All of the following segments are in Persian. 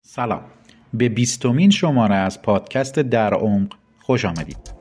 سلام، به 20مین شماره از پادکست در عمق خوش آمدید.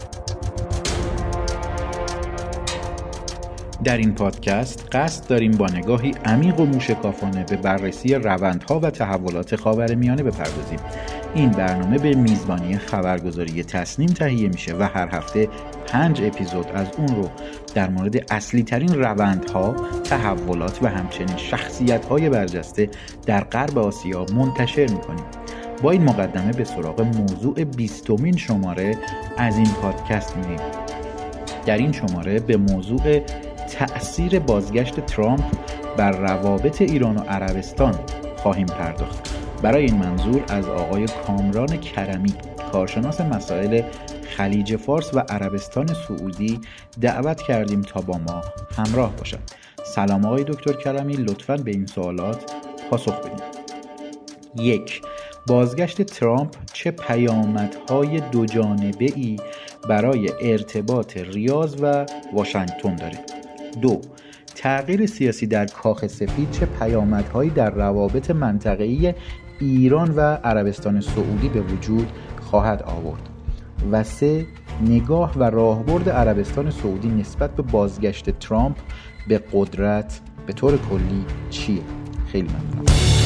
در این پادکست قصد داریم با نگاهی عمیق و موشکافانه به بررسی روندها و تحولات خاورمیانه بپردازیم. این برنامه به میزبانی خبرگزاری تصنیم تهیه میشه و هر هفته 5 اپیزود از اون رو در مورد اصلی ترین روندها، تحولات و همچنین شخصیت‌های برجسته در غرب آسیا منتشر میکنیم. با این مقدمه به سراغ موضوع 20مین شماره از این پادکست میریم. در این شماره به موضوع تأثیر بازگشت ترامپ بر روابط ایران و عربستان خواهیم پرداخت. برای این منظور از آقای کامران کرمی، کارشناس مسائل خلیج فارس و عربستان سعودی دعوت کردیم تا با ما همراه باشند. سلام آقای دکتر کرمی، لطفاً به این سوالات پاسخ بدید. 1. بازگشت ترامپ چه پیامدهای دو جانبه‌ای برای ارتباط ریاض و واشنگتن داره؟ 2. تغییر سیاسی در کاخ سفید چه پیامدهایی در روابط منطقه‌ای ایران و عربستان سعودی به وجود خواهد آورد؟ و 3. نگاه و راهبرد عربستان سعودی نسبت به بازگشت ترامپ به قدرت به طور کلی چیه؟ خیلی ممنونم.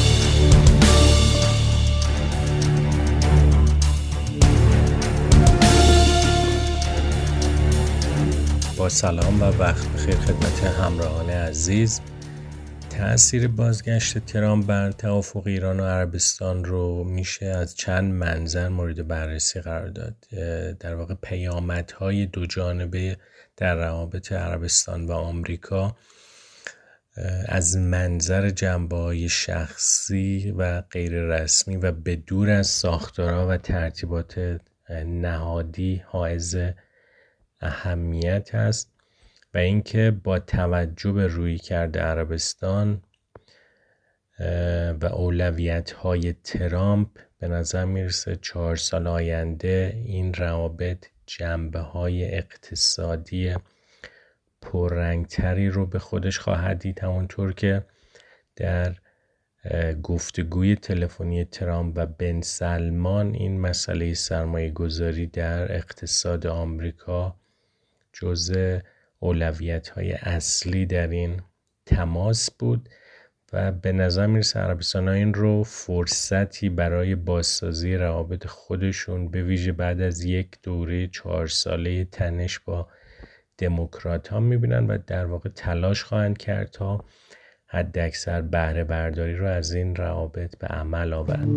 با سلام و وقت بخیر خدمت همراهان عزیز. تأثیر بازگشت ترامپ بر توافق ایران و عربستان رو میشه از چند منظر مورد بررسی قرار داد. در واقع پیامدهای دو جانبه در روابط عربستان و آمریکا از منظر جنبه‌های شخصی و غیر رسمی و بدور از ساختارها و ترتیبات نهادی حائز اهمیت است و اینکه با توجه به رویکرد عربستان و اولویت‌های ترامپ به نظر میرسه 4 سال آینده این روابط جنبه‌های اقتصادی پررنگتری رو به خودش خواهد دید، همونطور که در گفتگوی تلفنی ترامپ و بن سلمان این مسئله سرمایه‌گذاری در اقتصاد آمریکا جزء اولویت‌های اصلی در این تماس بود و به نظر میرسه عربستان ها این رو فرصتی برای بازسازی روابط خودشون به ویژه بعد از یک دوره 4 ساله تنش با دموکرات ها میبینن و در واقع تلاش خواهند کرد تا حد اکثر بهره برداری رو از این روابط به عمل آورند.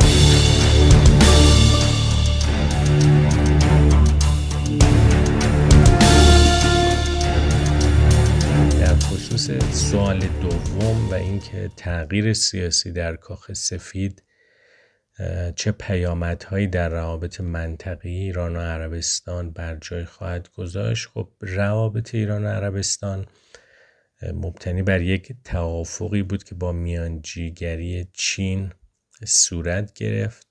در خصوص سوال دوم و اینکه تغییر سیاسی در کاخ سفید چه پیامدهایی در روابط منطقه‌ای ایران و عربستان بر جای خواهد گذاشت، خب روابط ایران و عربستان مبتنی بر یک توافقی بود که با میانجیگری چین صورت گرفت.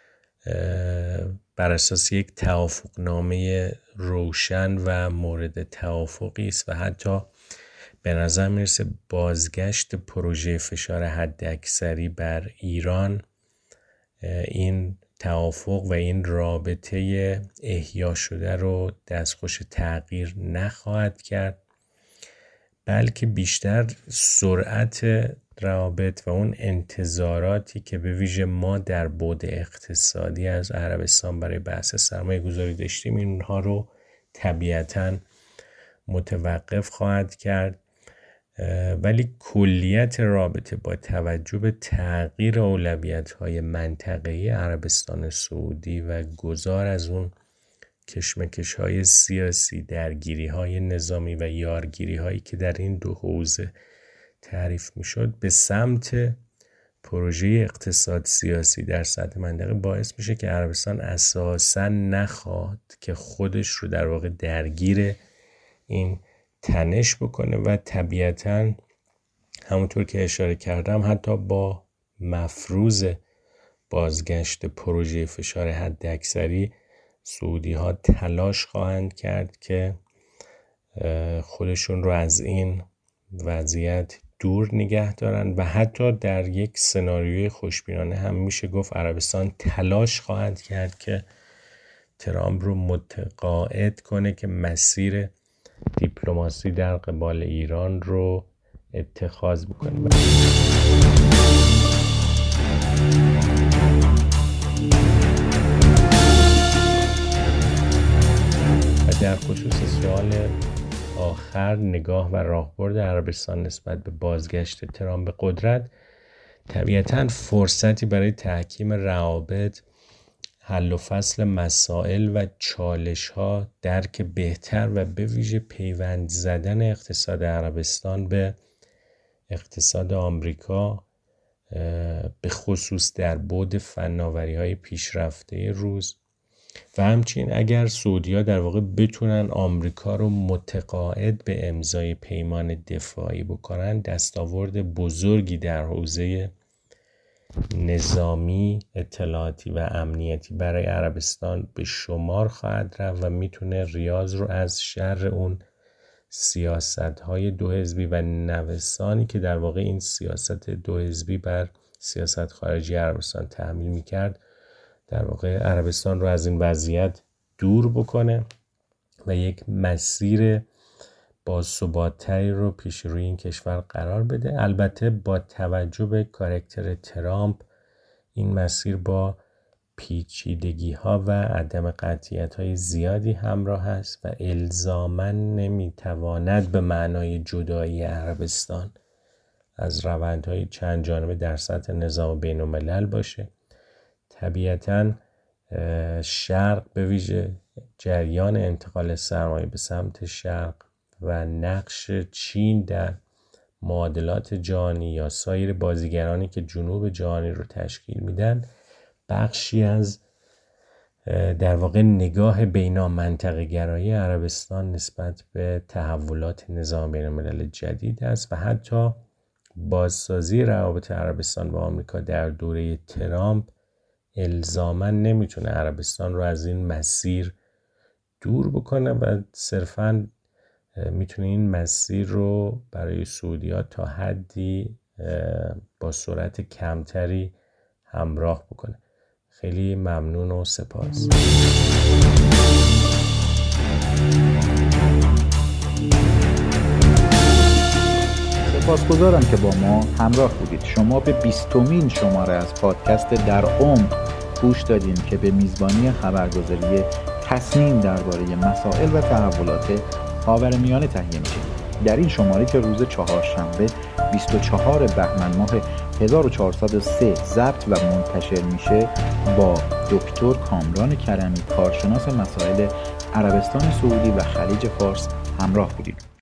بر اساس یک توافقنامه روشن و مورد توافقی است و حتی به نظر میرسه بازگشت پروژه فشار حداکثری بر ایران این توافق و این رابطه احیا شده رو دستخوش تغییر نخواهد کرد، بلکه بیشتر سرعت روابط و اون انتظاراتی که به ویژه ما در بعد اقتصادی از عربستان برای بحث سرمایه گذاری داشتیم اینها رو طبیعتاً متوقف خواهد کرد. ولی کلیت رابطه با توجه به تغییر اولویت‌های منطقه‌ای عربستان سعودی و گذار از اون کشمکش‌های سیاسی، درگیری‌های نظامی و یارگیری‌هایی که در این دو حوزه تعریف می‌شد به سمت پروژه اقتصاد سیاسی در سطح منطقه باعث میشه که عربستان اساساً نخواد که خودش رو در واقع درگیر این تنش بکنه و طبیعتاً همونطور که اشاره کردم حتی با مفروض بازگشت پروژه فشار حداکثری سعودی ها تلاش خواهند کرد که خودشون رو از این وضعیت دور نگه دارن و حتی در یک سناریوی خوشبینانه هم میشه گفت عربستان تلاش خواهد کرد که ترامپ رو متقاعد کنه که مسیر دیپلماسی در قبال ایران رو اتخاذ بکنه. و در خصوص سوال آخر، نگاه و راهبرد عربستان نسبت به بازگشت ترامپ به قدرت، طبیعتاً فرصتی برای تحکیم روابط، حل و فصل مسائل و چالش‌ها، درک بهتر و به ویژه پیوند زدن اقتصاد عربستان به اقتصاد آمریکا، به خصوص در بعد فناوری‌های پیشرفته روز، و همچنین اگر سعودی‌ها در واقع بتونن آمریکا رو متقاعد به امضای پیمان دفاعی بکنن، دستاورد بزرگی در حوزه نظامی، اطلاعاتی و امنیتی برای عربستان به شمار خواهد رفت و میتونه ریاض رو از شر اون سیاست‌های دو حزبی و نوسانی که در واقع این سیاست دو حزبی بر سیاست خارجی عربستان تحمیل میکرد، در واقع عربستان رو از این وضعیت دور بکنه و یک مسیر باثبات‌تری رو پیش روی این کشور قرار بده. البته با توجه به کاراکتر ترامپ این مسیر با پیچیدگی‌ها و عدم قطعیت‌های زیادی همراه است و الزاماً نمی‌تواند به معنای جدایی عربستان از روندهای چند جانبه در سطح نظام بین‌الملل باشه. طبیعتاً شرق، به ویژه جریان انتقال سرمایه به سمت شرق و نقش چین در معادلات جهانی یا سایر بازیگرانی که جنوب جهانی رو تشکیل میدن، بخشی از در واقع نگاه بین‌منطقه گرایی عربستان نسبت به تحولات نظام بین‌الملل جدید است و حتی بازسازی روابط عربستان با آمریکا در دوره ترامپ الزاماً نمیتونه عربستان رو از این مسیر دور بکنه و صرفاً میتونه این مسیر رو برای سعودی‌ها تا حدی با سرعت کمتری همراه بکنه. خیلی ممنون و سپاس. سپاسگزارم که با ما همراه بودید. شما به 20مین شماره از پادکست در عمق گوش دادین که به میزبانی خبرگزاری تصنیم درباره مسائل و تحولات خاورمیانه تهیه میشه. در این شماره که روز چهارشنبه 24 بهمن ماه 1403 ضبط و منتشر میشه، با دکتر کامران کرمی، کارشناس مسائل عربستان سعودی و خلیج فارس همراه بودیم.